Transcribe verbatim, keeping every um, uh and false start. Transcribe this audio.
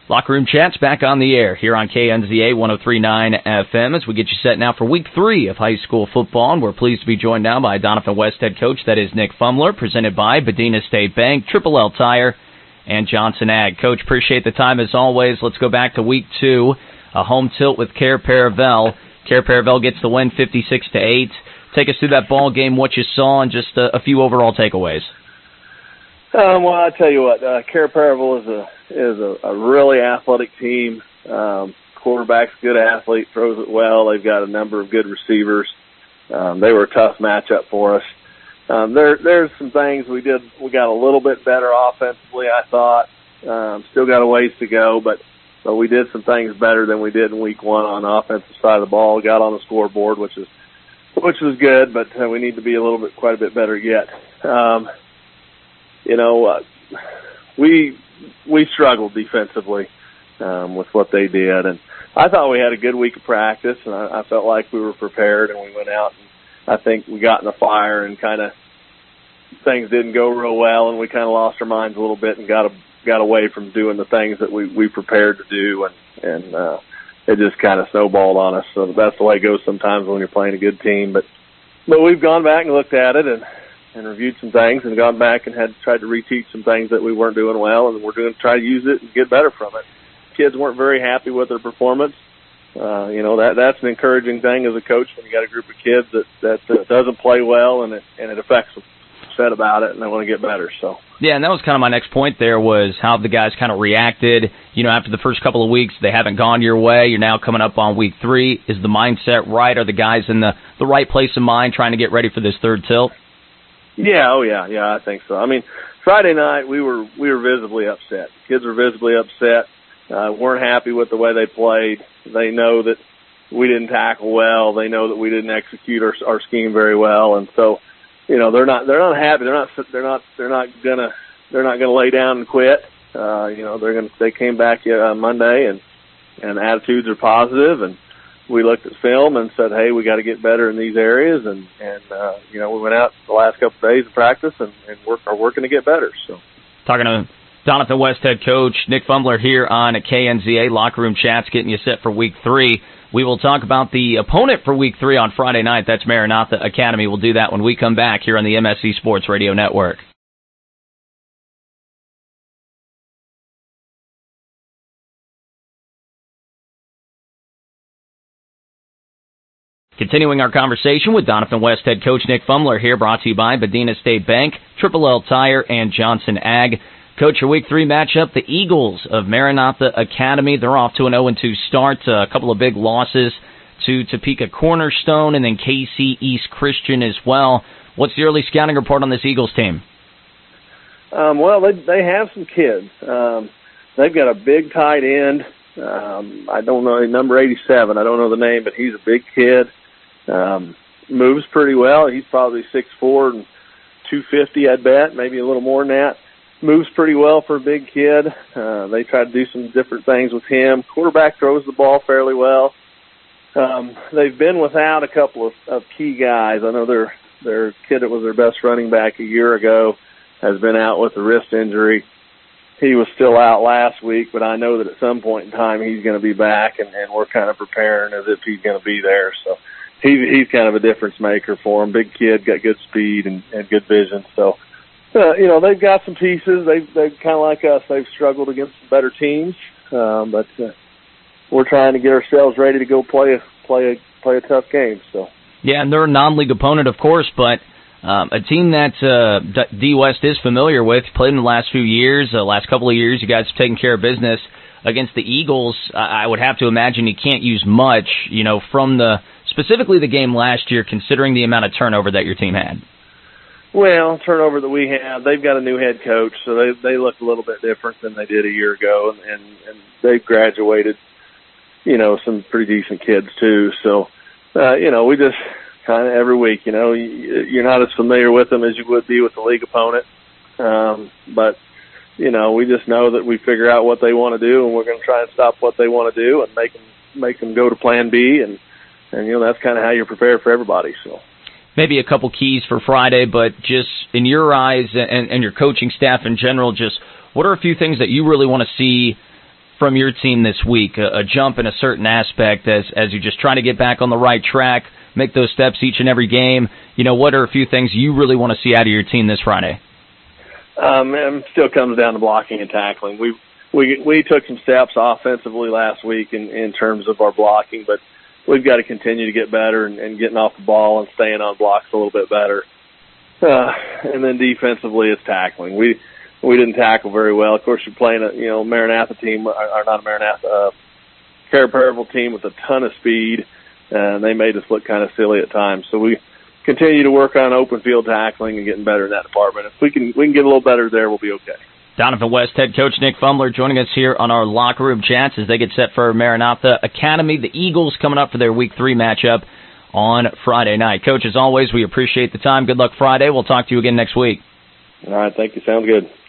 Locker Room Chats back on the air here on K N Z A one oh three point nine F M as we get you set now for week three of high school football. And we're pleased to be joined now by Doniphan West head coach, that is Nick Fumbler, presented by Bedina State Bank, Triple L Tire, and Johnson Ag. Coach, appreciate the time as always. Let's go back to week two, a home tilt with Cair Paravel. Cair Paravel gets the win fifty-six to eight. Take us through that ball game, what you saw, and just a, a few overall takeaways. Um, well, I tell you what, uh, Cair Paravel is a is a, a really athletic team. Um, quarterback's a good athlete, throws it well. They've got a number of good receivers. Um, they were a tough matchup for us. Um, there there's some things we did. We got a little bit better offensively, I thought. Um, still got a ways to go, but but we did some things better than we did in week one on the offensive side of the ball. Got on the scoreboard, which is which was good, but uh, we need to be a little bit, quite a bit better yet. Um, You know, uh, we we struggled defensively um, with what they did, and I thought we had a good week of practice, and I, I felt like we were prepared, and we went out, and I think we got in the fire, and kind of things didn't go real well, and we kind of lost our minds a little bit, and got a, got away from doing the things that we we prepared to do, and and uh, it just kind of snowballed on us. So that's the way it goes sometimes when you're playing a good team, but but we've gone back and looked at it, and. and reviewed some things and gone back and had tried to reteach some things that we weren't doing well, and we're going to try to use it and get better from it. Kids weren't very happy with their performance. Uh, you know, that that's an encouraging thing as a coach when you got a group of kids that, that uh, doesn't play well and it, and it affects them. Upset about it, and they want to get better. So yeah, and that was kind of my next point there was how the guys kind of reacted. You know, after the first couple of weeks, they haven't gone your way. You're now coming up on week three. Is the mindset right? Are the guys in the, the right place of mind trying to get ready for this third tilt? Yeah, oh yeah, yeah, I think so. I mean, Friday night we were we were visibly upset. Kids were visibly upset. Uh, weren't happy with the way they played. They know that we didn't tackle well. They know that we didn't execute our, our scheme very well, and so, you know, they're not they're not happy. They're not they're not they're not gonna they're not gonna lay down and quit. Uh, you know, they're gonna they came back uh, Monday and and attitudes are positive, and we looked at film and said, hey, we got to get better in these areas. And, and uh, you know, we went out the last couple of days of practice and, and work, are working to get better. So, talking to Doniphan West head coach Nick Fumbler here on K N Z A Locker Room Chats, getting you set for week three. We will talk about the opponent for week three on Friday night. That's Maranatha Academy. We'll do that when we come back here on the M S C Sports Radio Network. Continuing our conversation with Doniphan West head coach Nick Fumbler here, brought to you by Bedina State Bank, Triple L Tire, and Johnson Ag. Coach, your week three matchup, the Eagles of Maranatha Academy. They're off to an oh and two start, a couple of big losses to Topeka Cornerstone and then K C East Christian as well. What's the early scouting report on this Eagles team? Um, well, they they have some kids. Um, they've got a big tight end. Um, I don't know, number eighty-seven. I don't know the name, but he's a big kid. Um, moves pretty well. He's probably six foot four and two fifty, I'd bet, maybe a little more than that. Moves pretty well for a big kid. Uh, they try to do some different things with him. Quarterback throws the ball fairly well. Um, they've been without a couple of, of key guys. I know their their kid that was their best running back a year ago has been out with a wrist injury. He was still out last week, but I know that at some point in time he's going to be back, and, and we're kind of preparing as if he's going to be there. So he's he's kind of a difference maker for him. Big kid, got good speed and, and good vision. So, uh, you know, they've got some pieces. They've, they've kind of like us. They've struggled against some better teams, um, but uh, we're trying to get ourselves ready to go play a, play a, play a tough game. So yeah, and they're a non-league opponent, of course, but Um, a team that uh, D. West is familiar with, played in the last few years, the uh, last couple of years, you guys have taken care of business against the Eagles. I, I would have to imagine you can't use much, you know, from the specifically the game last year, considering the amount of turnover that your team had. Well, turnover that we have, they've got a new head coach, so they they look a little bit different than they did a year ago, and, and, and they've graduated, you know, some pretty decent kids too. So, uh, you know, we just kind of every week, you know, you're not as familiar with them as you would be with the league opponent. Um, but, you know, we just know that we figure out what they want to do, and we're going to try and stop what they want to do and make them, make them go to plan B. And, and, you know, that's kind of how you're prepared for everybody. So maybe a couple keys for Friday, but just in your eyes and, and your coaching staff in general, just what are a few things that you really want to see from your team this week? A, a jump in a certain aspect as as you just try to get back on the right track, make those steps each and every game. You know, what are a few things you really want to see out of your team this Friday? Um, it still comes down to blocking and tackling. We we we took some steps offensively last week in, in terms of our blocking, but we've got to continue to get better and, and getting off the ball and staying on blocks a little bit better. Uh, and then defensively, it's tackling. We we didn't tackle very well. Of course, you're playing a you know Maranatha team, or, or not a Maranatha, uh, Carew Perryville team with a ton of speed, and they made us look kind of silly at times. So we continue to work on open field tackling and getting better in that department. If we can we can get a little better there, we'll be okay. Donovan West head coach Nick Fumbler joining us here on our locker room chats as they get set for Maranatha Academy. The Eagles coming up for their week three matchup on Friday night. Coach, as always, we appreciate the time. Good luck Friday. We'll talk to you again next week. All right. Thank you. Sounds good.